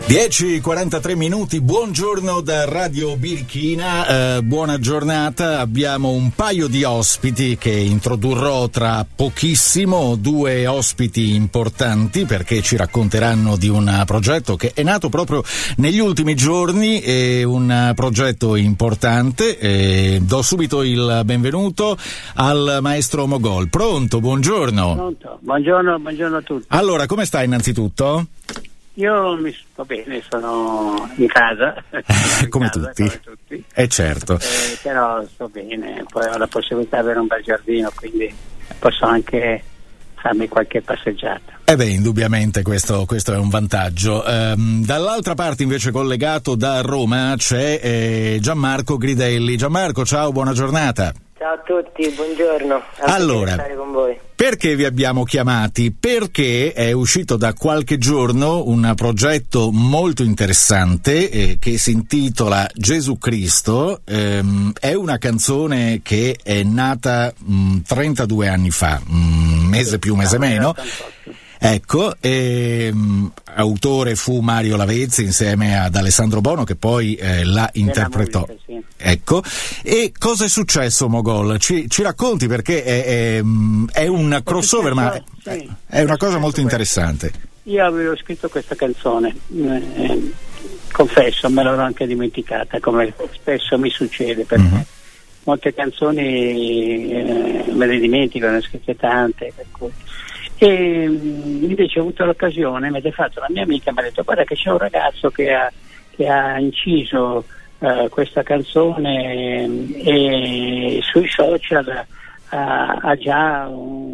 10:43 minuti, buongiorno da Radio Birichina, buona giornata. Abbiamo un paio di ospiti che introdurrò tra pochissimo, due ospiti importanti perché ci racconteranno di un progetto che è nato proprio negli ultimi giorni, è un progetto importante. Do subito il benvenuto al maestro Mogol. Pronto? Buongiorno. Pronto. Buongiorno a tutti. Allora, come sta innanzitutto? Io mi sto bene, sono in casa. Come tutti. Certo. Però sto bene, poi ho la possibilità di avere un bel giardino, quindi posso anche farmi qualche passeggiata. Indubbiamente questo è un vantaggio. Dall'altra parte invece, collegato da Roma, c'è Gianmarco Gridelli. Gianmarco, ciao, buona giornata. Ciao a tutti, buongiorno. Allora, stare con voi. Perché vi abbiamo chiamati? Perché è uscito da qualche giorno un progetto molto interessante che si intitola Gesù Cristo. È una canzone che è nata 32 anni fa, mese più, mese meno. Ecco, autore fu Mario Lavezzi insieme ad Alessandro Bono, che poi la interpretò. Ecco, e cosa è successo, Mogol? Ci racconti, perché è un crossover, ma è una cosa molto interessante. Io avevo scritto questa canzone, confesso, me l'avevo anche dimenticata, come spesso mi succede, perché molte canzoni me le dimentico, ne ho scritte tante, per cui. E invece ho avuto l'occasione, mi ha fatto la mia amica, mi ha detto: guarda che c'è un ragazzo che ha inciso questa canzone e sui social ha già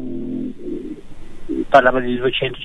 parlava di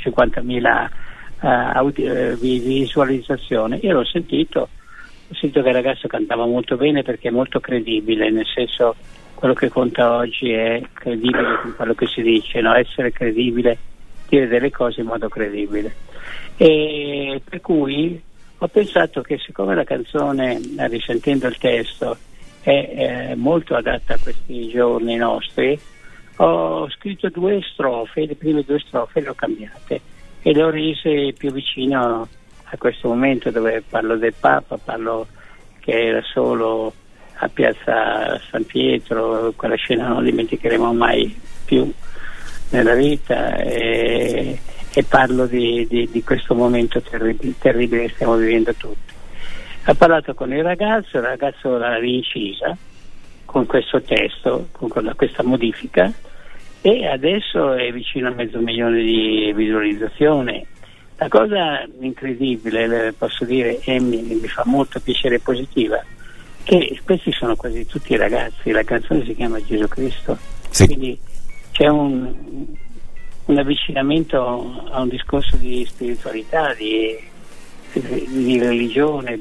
250.000 visualizzazioni. Io l'ho sentito che il ragazzo cantava molto bene, perché è molto credibile, nel senso, quello che conta oggi è credibile con quello che si dice, no? Essere credibile, dire delle cose in modo credibile. E per cui ho pensato che, siccome la canzone, risentendo il testo, è molto adatta a questi giorni nostri, ho scritto 2 strofe, le prime 2 strofe le ho cambiate e le ho rese più vicino a questo momento, dove parlo del Papa, parlo che era solo a Piazza San Pietro, quella scena non dimenticheremo mai più nella vita, e parlo di questo momento terribile che stiamo vivendo tutti. Ha parlato con il ragazzo l'ha rincisa con questo testo, con questa modifica, e adesso è vicino a 500.000 di visualizzazioni. La cosa incredibile, posso dire, e mi fa molto piacere, positiva, che questi sono quasi tutti ragazzi. La canzone si chiama Gesù Cristo, sì. Quindi c'è un avvicinamento a un discorso di spiritualità, di religione,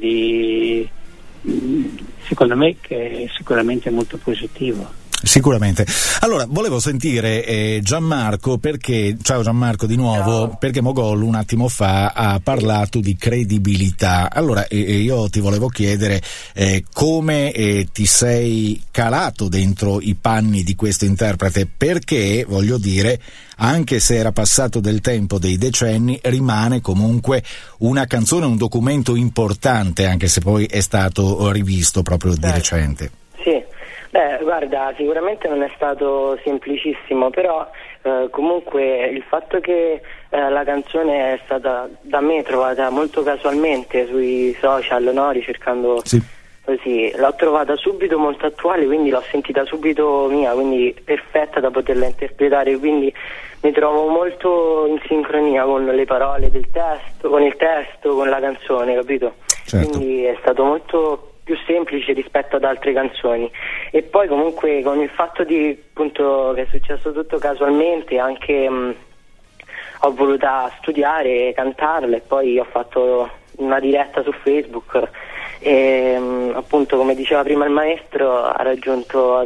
secondo me, che è sicuramente molto positivo. Sicuramente. Allora, volevo sentire Gianmarco, perché, ciao Gianmarco di nuovo, ciao. Perché Mogol un attimo fa ha parlato di credibilità. Allora, io ti volevo chiedere come ti sei calato dentro i panni di questo interprete, perché, voglio dire, anche se era passato del tempo, dei decenni, rimane comunque una canzone, un documento importante, anche se poi è stato rivisto proprio di recente. Sì. Guarda, sicuramente non è stato semplicissimo, però comunque il fatto che la canzone è stata da me trovata molto casualmente sui social, no? Ricercando così, l'ho trovata subito molto attuale, quindi l'ho sentita subito mia, quindi perfetta da poterla interpretare, quindi mi trovo molto in sincronia con le parole del testo, con il testo, con la canzone, capito? Certo. Quindi è stato molto più semplice rispetto ad altre canzoni. E poi comunque, con il fatto di, appunto, che è successo tutto casualmente, anche ho voluto studiare, cantarla, e poi ho fatto una diretta su Facebook e appunto, come diceva prima il maestro, ha raggiunto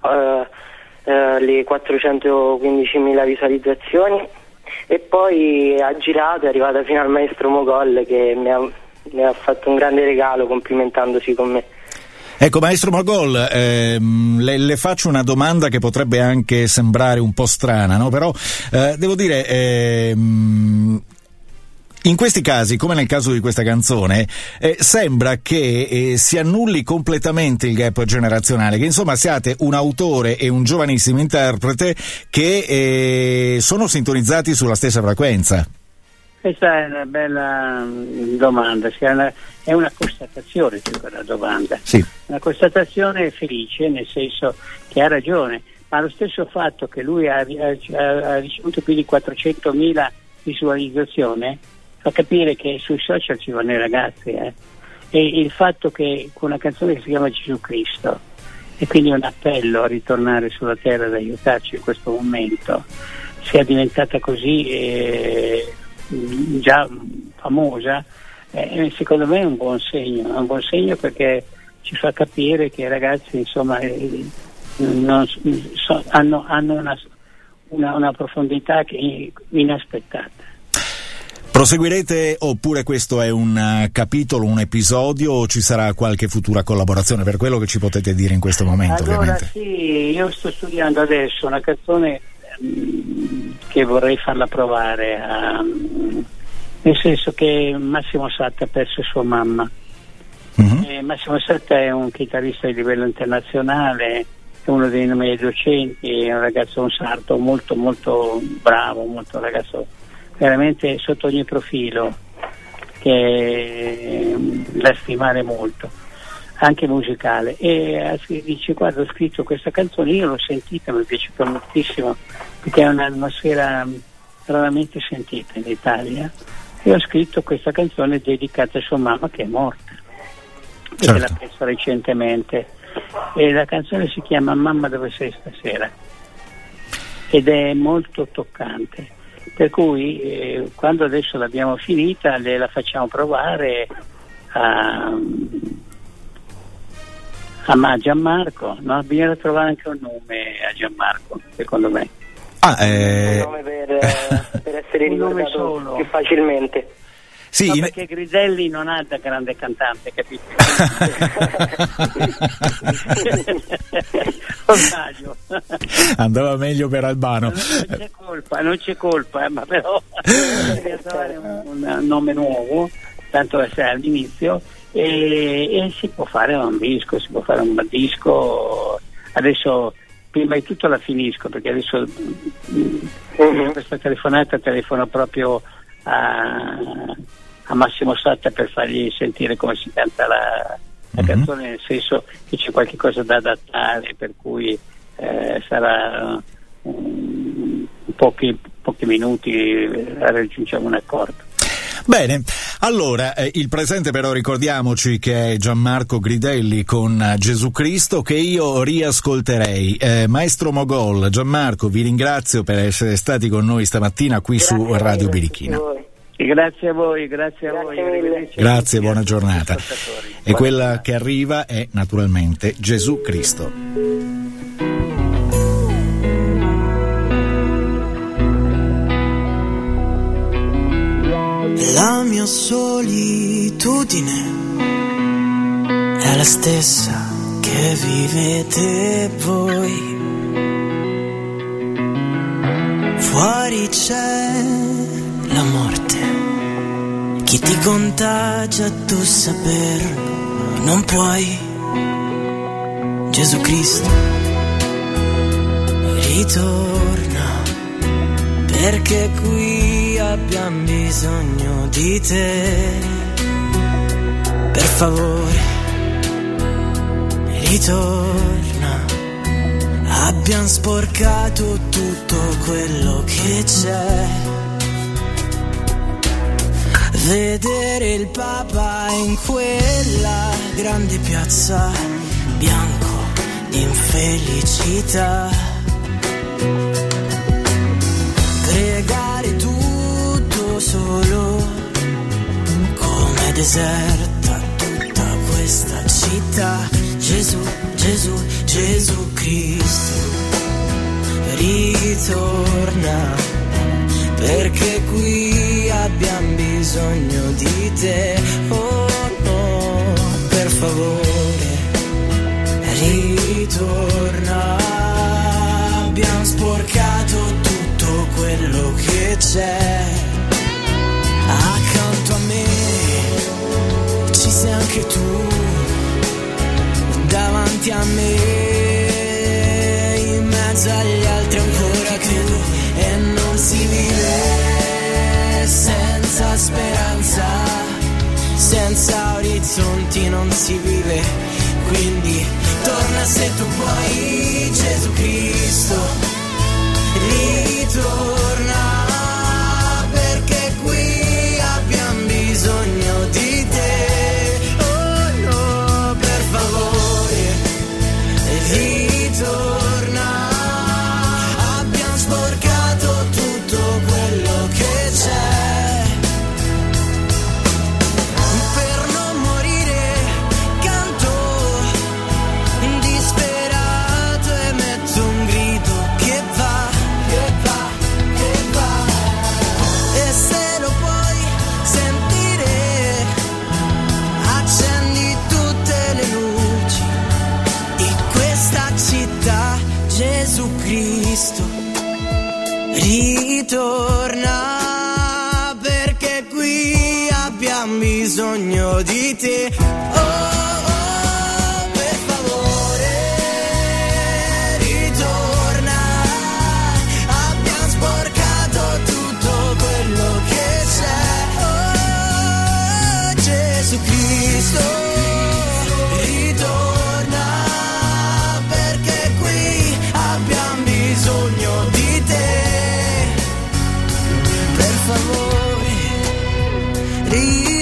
le 415.000 visualizzazioni, e poi ha girato, è arrivata fino al maestro Mogol, che mi ha fatto un grande regalo complimentandosi con me. Ecco, maestro Mogol, le faccio una domanda che potrebbe anche sembrare un po' strana, no? Però devo dire, In questi casi, come nel caso di questa canzone, sembra che si annulli completamente il gap generazionale, che insomma siate un autore e un giovanissimo interprete che sono sintonizzati sulla stessa frequenza. Questa è una bella domanda, è una constatazione più che una domanda. Sì. Una constatazione felice, nel senso che ha ragione, ma lo stesso fatto che lui ha ricevuto più di 400.000 visualizzazioni fa capire che sui social ci vanno i ragazzi, e il fatto che con una canzone che si chiama Gesù Cristo, e quindi un appello a ritornare sulla terra ad aiutarci in questo momento, sia diventata così già famosa, secondo me è un buon segno perché ci fa capire che i ragazzi insomma hanno una profondità inaspettata. Proseguirete oppure questo è un capitolo, un episodio, o ci sarà qualche futura collaborazione, per quello che ci potete dire in questo momento? Allora ovviamente. Sì, io sto studiando adesso una canzone che vorrei farla provare nel senso che Massimo Satta ha perso sua mamma. Massimo Satta è un chitarrista di livello internazionale, è uno dei miei docenti, è un ragazzo, un sarto molto molto bravo, molto ragazzo veramente sotto ogni profilo, che da stimare molto, anche musicale, e dice: guarda, ho scritto questa canzone, io l'ho sentita, mi è piaciuta moltissimo perché è un'atmosfera raramente sentita in Italia, e ho scritto questa canzone dedicata a sua mamma che è morta, perché l'ha persa recentemente, e la canzone si chiama Mamma dove sei stasera ed è molto toccante, per cui quando adesso l'abbiamo finita la facciamo provare a Gianmarco, no? Bisogna trovare anche un nome a Gianmarco, secondo me. Un nome per essere ricordato più facilmente. Sì, no, perché Gridelli non ha da grande cantante, capito? Andava meglio per Albano. Non c'è colpa, ma però bisogna trovare un nome nuovo, tanto essere all'inizio, e si può fare un disco, adesso prima di tutto la finisco, perché adesso questa telefonata telefono proprio a Massimo Satta per fargli sentire come si canta la canzone, nel senso che c'è qualche cosa da adattare, per cui sarà pochi minuti raggiungiamo un accordo. Bene, allora il presente però ricordiamoci che è Gianmarco Gridelli con Gesù Cristo, che io riascolterei. Maestro Mogol, Gianmarco, vi ringrazio per essere stati con noi stamattina qui su Radio Birichina. Grazie a voi. Grazie, buona giornata. E quella che arriva è naturalmente Gesù Cristo. La mia solitudine è la stessa che vivete voi. Fuori c'è la morte, chi ti contagia tu saperlo non puoi. Gesù Cristo ritorna, perché qui abbiamo bisogno di te. Per favore ritorna, abbiamo sporcato tutto quello che c'è. Vedere il Papa in quella grande piazza, bianco di infelicità, pregare tutto solo, come deserta tutta questa città. Gesù, Gesù, Gesù Cristo ritorna, perché qui abbiamo bisogno di te. Oh no, per favore ritorna, abbiamo sporcato tutto quello che c'è. me, in mezzo agli altri ancora credo, e non si vive senza speranza, senza orizzonti non si vive, quindi torna se tu puoi, Gesù Cristo, ritorna, perché qui abbiamo bisogno di te, oh no, per favore, ritorna, abbiamo sporcato tutto quello che c'è, per non morire canto disperato e metto un grido che va, che va, che va, e se lo puoi sentire accendi tutte le luci di questa città, Gesù Cristo, ritorna, perché qui abbiamo bisogno di te, oh, oh, per favore, ritorna, abbiamo sporcato tutto quello che c'è, oh, Gesù Cristo, ritorna, perché qui abbiamo bisogno di te, per favore, ritorna.